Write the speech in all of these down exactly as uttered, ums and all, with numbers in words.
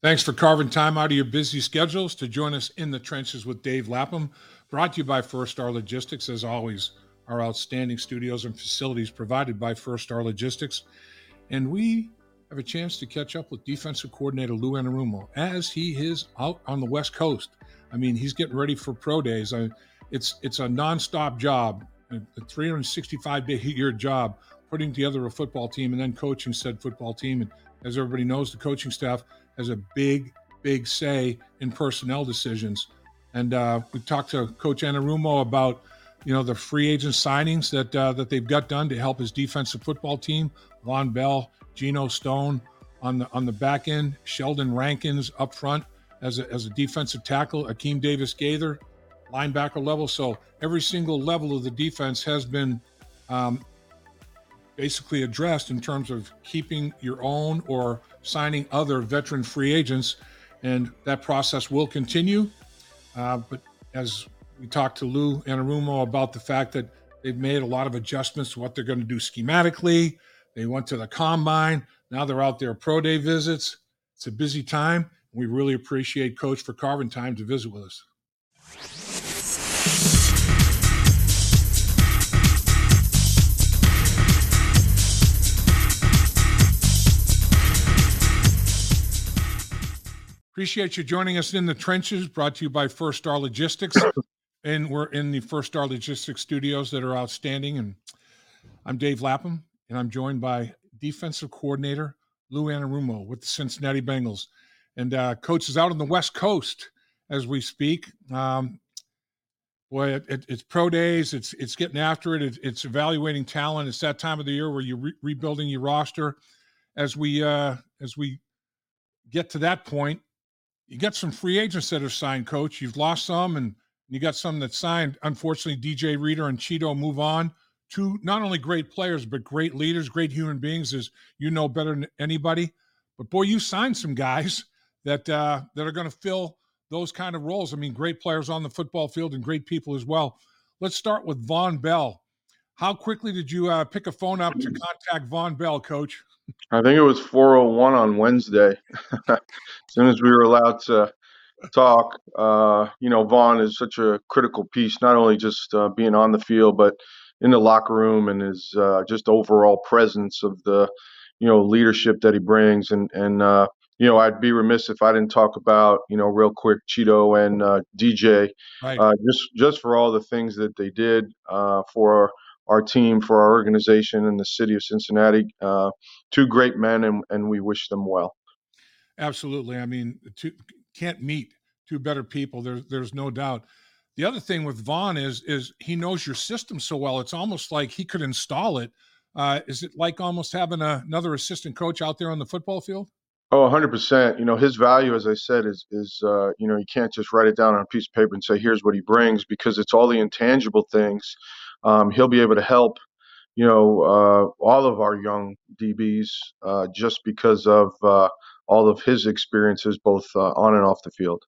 Thanks for carving time out of your busy schedules to join us in the trenches with Dave Lapham. Brought to you by First Star Logistics, as always, our outstanding studios and facilities provided by First Star Logistics. And we have a chance to catch up with defensive coordinator Lou Anarumo as he is out on the West Coast. I mean, he's getting ready for pro days. I, it's it's a nonstop job, a three hundred sixty-five day year job, putting together a football team and then coaching said football team. And as everybody knows, the coaching staff has a big, big say in personnel decisions. And uh, we talked to Coach Anarumo about, you know, the free agent signings that uh, that they've got done to help his defensive football team. Vonn Bell, Geno Stone on the on the back end, Sheldon Rankins up front as a, as a defensive tackle, Akeem Davis-Gaither, linebacker level. So every single level of the defense has been um, basically addressed in terms of keeping your own or signing other veteran free agents, and that process will continue. Uh, but as we talked to Lou Anarumo about the fact that they've made a lot of adjustments to what they're going to do schematically. They went to the combine. Now they're out there pro day visits. It's a busy time. We really appreciate Coach for carving time to visit with us. Appreciate you joining us in the trenches, brought to you by First Star Logistics. And we're in the First Star Logistics studios that are outstanding. And I'm Dave Lapham, and I'm joined by defensive coordinator Lou Anarumo with the Cincinnati Bengals. And uh, Coach is out on the West Coast as we speak. Um, boy, it, it, it's pro days. It's it's getting after it. it. It's evaluating talent. It's that time of the year where you're re- rebuilding your roster. As we uh, as we get to that point, you got some free agents that are signed, Coach. You've lost some, and you got some that signed. Unfortunately, D J Reader and Cheeto move on. Two not only great players, but great leaders, great human beings, as you know better than anybody. But, boy, you signed some guys that uh, that are going to fill those kind of roles. I mean, great players on the football field and great people as well. Let's start with Vonn Bell. How quickly did you uh, pick a phone up to contact Vonn Bell, Coach? I think it was four oh one on Wednesday. As soon as we were allowed to talk, uh, you know, Vonn is such a critical piece, not only just uh, being on the field, but in the locker room, and his uh, just overall presence of the, you know, leadership that he brings. And, and uh, you know, I'd be remiss if I didn't talk about, you know, real quick, Cheeto and uh, D J, Right. uh, just, just for all the things that they did uh, for our team, for our organization in the city of Cincinnati. Uh, two great men, and, and we wish them well. Absolutely. I mean, two, can't meet two better people. There's there's no doubt. The other thing with Vonn is is he knows your system so well. It's almost like he could install it. Uh, is it like almost having a, another assistant coach out there on the football field? Oh, one hundred percent. You know, his value, as I said, is, is uh, you know, you can't just write it down on a piece of paper and say, here's what he brings, because it's all the intangible things. Um, he'll be able to help, you know, uh, all of our young D Bs uh, just because of uh, all of his experiences, both uh, on and off the field.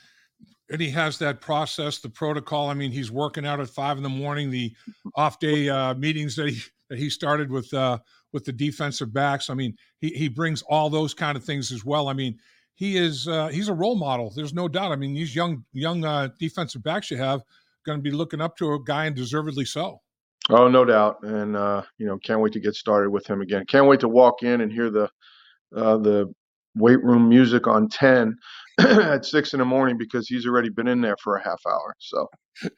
And he has that process, the protocol. I mean, he's working out at five in the morning, the off day uh, meetings that he that he started with uh, with the defensive backs. I mean, he he brings all those kind of things as well. I mean, he is uh, he's a role model. There's no doubt. I mean, these young young uh, defensive backs you have going to be looking up to a guy, and deservedly so. Oh, no doubt. And uh, you know, can't wait to get started with him again. Can't wait to walk in and hear the uh, the weight room music on ten at six in the morning, because he's already been in there for a half hour. So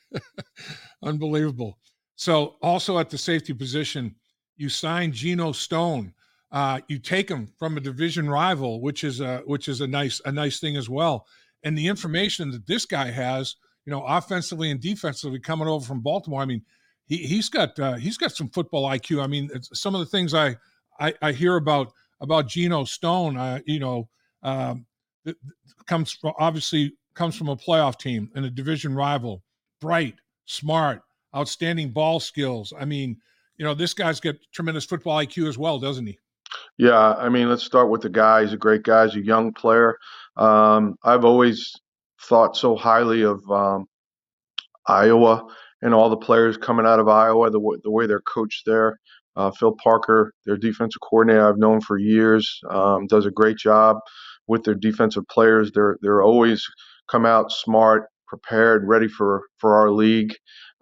unbelievable. So also at the safety position, you signed Geno Stone. Uh, you take him from a division rival, which is a which is a nice a nice thing as well. And the information that this guy has, you know, offensively and defensively, coming over from Baltimore. I mean, he he's got uh, he's got some football I Q. I mean, it's some of the things I I, I hear about about Geno Stone, uh, you know, um, it comes from obviously comes from a playoff team and a division rival. Bright, smart, outstanding ball skills. I mean, you know, this guy's got tremendous football I Q as well, doesn't he? yeah, I mean, let's start with the guy. He's a great guy. He's a young player. Um, I've always thought so highly of um, Iowa and all the players coming out of Iowa, the, w- the way they're coached there. Uh, Phil Parker, their defensive coordinator, I've known for years, um, does a great job with their defensive players. They're they're always come out smart, prepared, ready for for our league.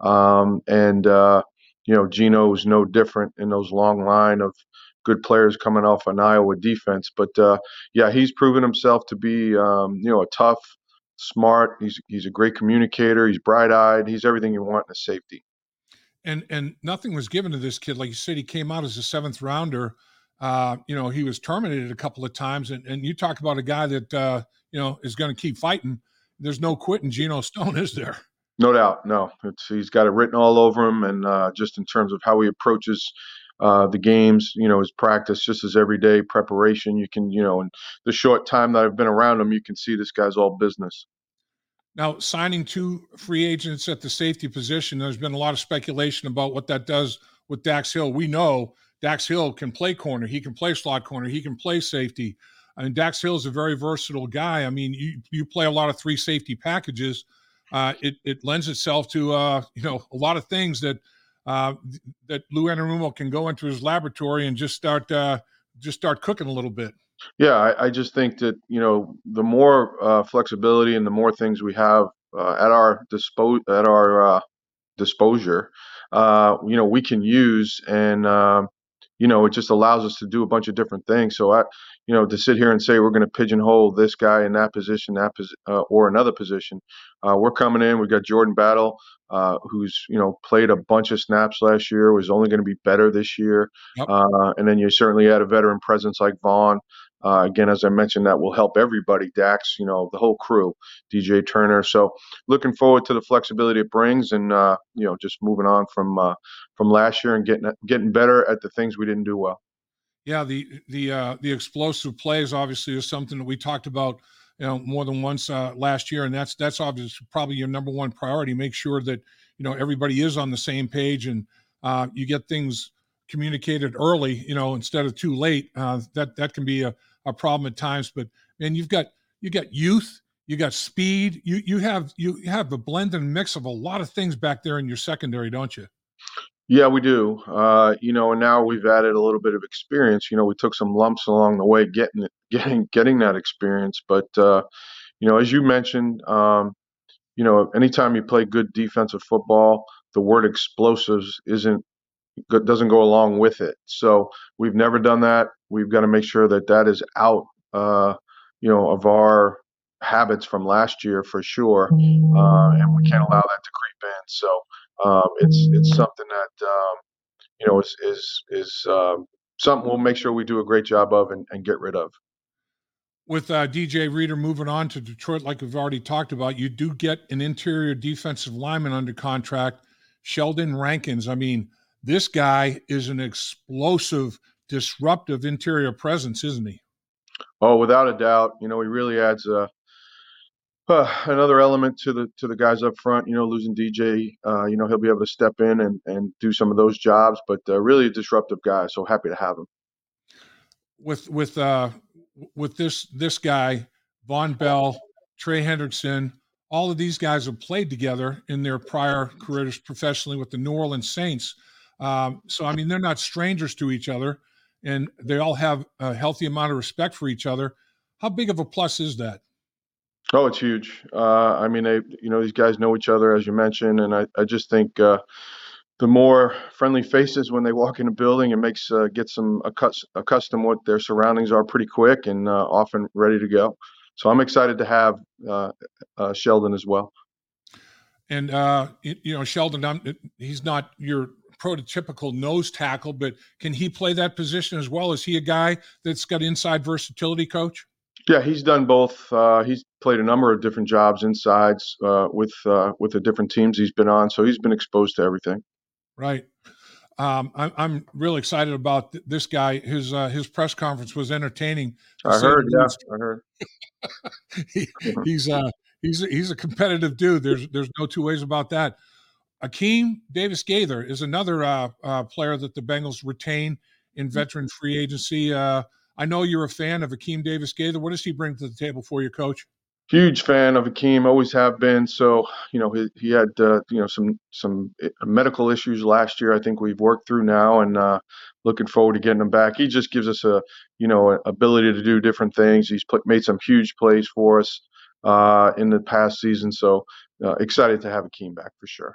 Um, and uh, you know, Gino is no different in those long line of good players coming off an Iowa defense. But uh, yeah, he's proven himself to be um, you know, a tough, smart. He's he's a great communicator. He's bright-eyed. He's everything you want in a safety. And and nothing was given to this kid. Like you said, he came out as a seventh rounder. Uh, you know, he was terminated a couple of times. And, and you talk about a guy that, uh, you know, is going to keep fighting. There's no quitting Geno Stone, is there? No doubt. No, it's, he's got it written all over him. And uh, just in terms of how he approaches uh, the games, you know, his practice, just his everyday preparation, you can, you know, in the short time that I've been around him, you can see this guy's all business. Now, signing two free agents at the safety position, there's been a lot of speculation about what that does with Dax Hill. We know Dax Hill can play corner. He can play slot corner. He can play safety. I mean, Dax Hill is a very versatile guy. I mean, you, you play a lot of three safety packages. Uh, it, it lends itself to, uh, you know, a lot of things that uh, that Lou Anarumo can go into his laboratory and just start uh, just start cooking a little bit. Yeah, I, I just think that, you know, the more uh, flexibility and the more things we have uh, at our dispo- at our uh, disposure, uh, you know, we can use, and um, you know, it just allows us to do a bunch of different things. So I, you know, to sit here and say we're going to pigeonhole this guy in that position, that pos- uh, or another position, uh, we're coming in. We've got Jordan Battle, uh, who's, you know, played a bunch of snaps last year, was only going to be better this year, Yep. uh, and then you certainly add a veteran presence like Vaughn. Uh, again, as I mentioned, that will help everybody. Dax, you know, the whole crew, D J Turner. So looking forward to the flexibility it brings, and uh, you know, just moving on from uh, from last year and getting getting better at the things we didn't do well. Yeah, the the uh, the explosive plays obviously is something that we talked about, you know, more than once uh, last year, and that's that's obviously probably your number one priority. Make sure that, you know, everybody is on the same page, and uh, you get things communicated early, you know, instead of too late. Uh, that that can be a, a problem at times. But man, you've got you got youth, you got speed, you you have you have a blend and mix of a lot of things back there in your secondary, don't you? Yeah, we do. Uh, you know, and now we've added a little bit of experience. You know, we took some lumps along the way getting it, getting getting that experience. But uh, you know, as you mentioned, um, you know, anytime you play good defensive football, the word explosives isn't doesn't go along with it. So we've never done that. We've got to make sure that that is out, uh, you know, of our habits from last year for sure, uh, and we can't allow that to creep in. So um, it's it's something that um, you know is is is um, something we'll make sure we do a great job of and, and get rid of. With uh, D J Reader moving on to Detroit, like we've already talked about, you do get an interior defensive lineman under contract, Sheldon Rankins. I mean, this guy is an explosive, disruptive interior presence, isn't he? Oh, without a doubt, you know he really adds a Uh, another element to the to the guys up front, you know, losing D J, uh, you know, he'll be able to step in and, and do some of those jobs, but uh, really a disruptive guy. So happy to have him. With with uh with this this guy, Von Bell, Trey Hendrickson, all of these guys have played together in their prior careers professionally with the New Orleans Saints. Um, so I mean, they're not strangers to each other, and they all have a healthy amount of respect for each other. How big of a plus is that? Oh, it's huge. Uh, I mean, they, you know, these guys know each other, as you mentioned, and I, I just think uh, the more friendly faces when they walk in a building, it makes uh, gets them accus- accustomed what their surroundings are pretty quick and uh, often ready to go. So I'm excited to have uh, uh, Sheldon as well. And uh, you know, Sheldon, I'm, he's not your prototypical nose tackle, but can he play that position as well? Is he a guy that's got inside versatility, Coach? Yeah, he's done both. Uh, he's played a number of different jobs insides uh, with uh, with the different teams he's been on, so he's been exposed to everything. Right. Um, I'm I'm really excited about th- this guy. His uh, his press conference was entertaining, to I say heard, the yeah, least. I heard. he, he's uh he's a, he's a competitive dude. There's there's no two ways about that. Akeem Davis Gaither is another uh, uh, player that the Bengals retain in veteran free agency. Uh, I know you're a fan of Akeem Davis Gaither. What does he bring to the table for you, Coach? Huge fan of Akeem, always have been. So, you know, he, he had, uh, you know, some some medical issues last year. I think we've worked through now, and uh, looking forward to getting him back. He just gives us a, you know, a ability to do different things. He's put, made some huge plays for us uh, in the past season. So, uh, excited to have Akeem back for sure.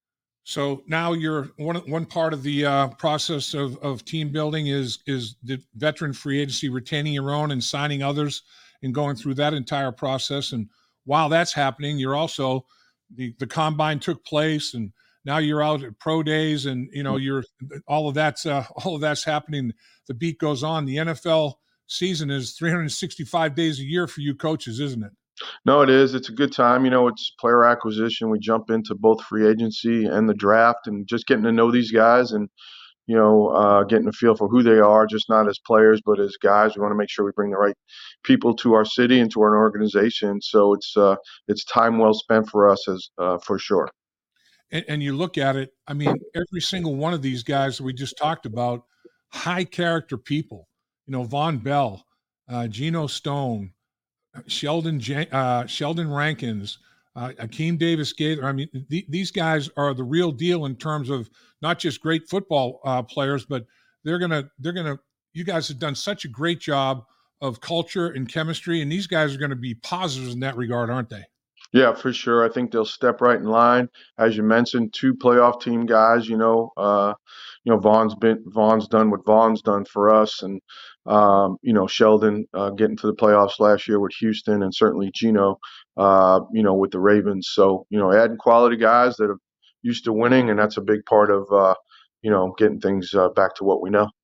So now you're one one part of the uh, process of, of team building is is the veteran free agency, retaining your own and signing others, and going through that entire process. And while that's happening, you're also the the combine took place, and now you're out at pro days, and you know you're all of that's uh, all of that's happening. The beat goes on. The N F L season is three hundred sixty-five days a year for you coaches, isn't it? No, it is. It's a good time. You know, it's player acquisition. We jump into both free agency and the draft, and just getting to know these guys, and you know, uh, getting a feel for who they are, just not as players, but as guys. We want to make sure we bring the right people to our city and to our organization. So it's uh, it's time well spent for us, as uh, for sure. And, and you look at it, I mean, every single one of these guys that we just talked about, high character people. You know, Vonn Bell, uh, Geno Stone, Sheldon uh, Sheldon Rankins, uh, Akeem Davis Gaither. I mean, th- these guys are the real deal in terms of not just great football uh, players, but they're gonna they're gonna. You guys have done such a great job of culture and chemistry, and these guys are going to be positives in that regard, aren't they? Yeah, for sure. I think they'll step right in line. As you mentioned, two playoff team guys. You know, uh, you know, Von's been Von's done what Von's done for us, and um, you know, Sheldon uh, getting to the playoffs last year with Houston, and certainly Geno, uh, you know, with the Ravens. So, you know, adding quality guys that are used to winning, and that's a big part of uh, you know, getting things uh, back to what we know.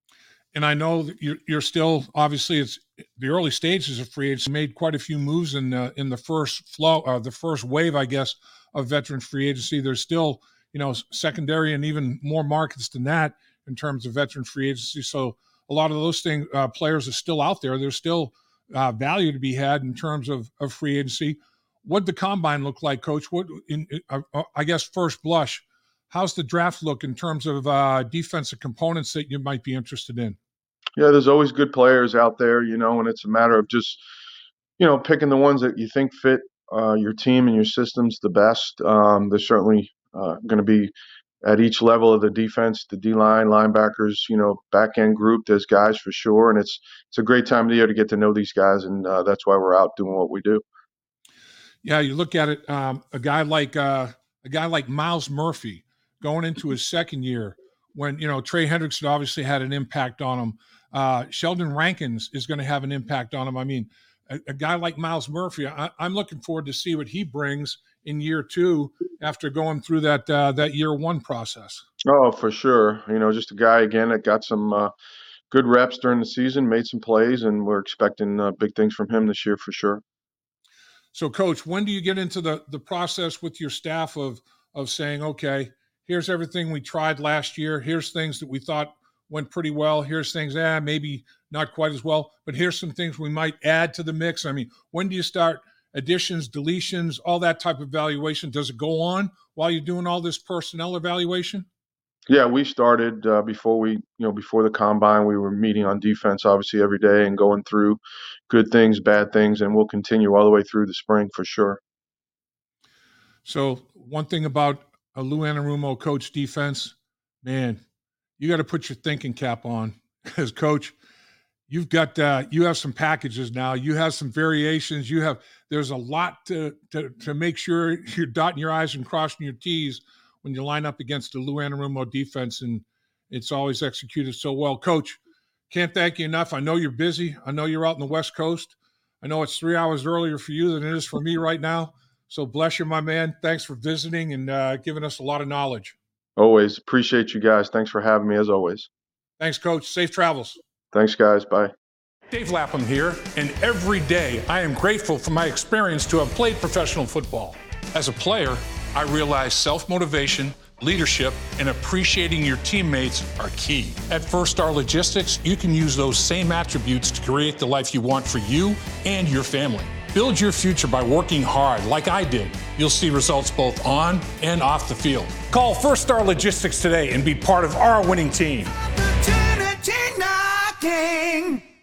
And I know that you're, you're still, obviously, it's the early stages of free agency. Made quite a few moves in the in the first flow, uh, the first wave, I guess, of veteran free agency. There's still, you know, secondary and even more markets than that in terms of veteran free agency. So a lot of those things, uh, players are still out there. There's still uh, value to be had in terms of, of free agency. What'd the combine look like, Coach? What, in, uh, I guess, first blush, how's the draft look in terms of uh, defensive components that you might be interested in? Yeah, there's always good players out there, you know, and it's a matter of just, you know, picking the ones that you think fit uh, your team and your systems the best. Um, there's certainly uh, going to be at each level of the defense, the D-line, linebackers, you know, back-end group, there's guys for sure. And it's it's a great time of the year to get to know these guys, and uh, that's why we're out doing what we do. Yeah, you look at it, um, a guy like uh, a guy like Myles Murphy going into his second year when, you know, Trey Hendrickson obviously had an impact on him. Uh, Sheldon Rankins is going to have an impact on him. I mean, a, a guy like Myles Murphy, I, I'm looking forward to see what he brings in year two after going through that uh, that year one process. Oh, for sure. You know, just a guy, again, that got some uh, good reps during the season, made some plays, and we're expecting uh, big things from him this year for sure. So, Coach, when do you get into the the process with your staff of of saying, okay, here's everything we tried last year. Here's things that we thought went pretty well. Here's things, ah, maybe not quite as well, but here's some things we might add to the mix. I mean, when do you start additions, deletions, all that type of evaluation? Does it go on while you're doing all this personnel evaluation? Yeah, we started uh, before we, you know, before the combine. We were meeting on defense obviously every day and going through good things, bad things, and we'll continue all the way through the spring for sure. So one thing about a Lou Anarumo coach defense, man, you got to put your thinking cap on because, Coach, you've got uh, you have some packages now. You have some variations. You have there's a lot to to to make sure you're dotting your I's and crossing your T's when you line up against the Lou Anarumo defense, and it's always executed so well. Coach, can't thank you enough. I know you're busy. I know you're out in the West Coast. I know it's three hours earlier for you than it is for me right now. So bless you, my man. Thanks for visiting and uh, giving us a lot of knowledge. Always appreciate you guys. Thanks for having me as always. Thanks, Coach. Safe travels. Thanks, guys. Bye. Dave Lapham here, and every day I am grateful for my experience to have played professional football. As a player, I realize self-motivation, leadership, and appreciating your teammates are key. At First Star Logistics, you can use those same attributes to create the life you want for you and your family. Build your future by working hard like I did. You'll see results both on and off the field. Call First Star Logistics today and be part of our winning team. Opportunity knocking.